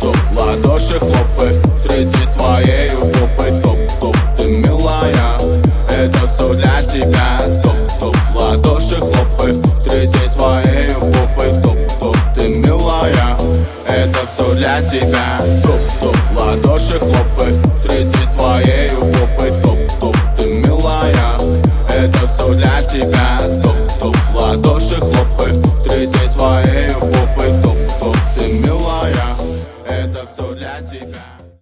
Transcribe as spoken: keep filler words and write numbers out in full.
Топ-топ, ладоши хлопай, тряси своею попой. Топ-топ, ты милая, это все для тебя. Топ-топ, ладоши хлопай, тряси своею попой. Топ-топ, ты милая, это все для тебя. Топ-топ, ладоши хлопай, тряси своею попой. Топ-топ, ты милая, это все для тебя. Топ-топ, ладоши хлопай.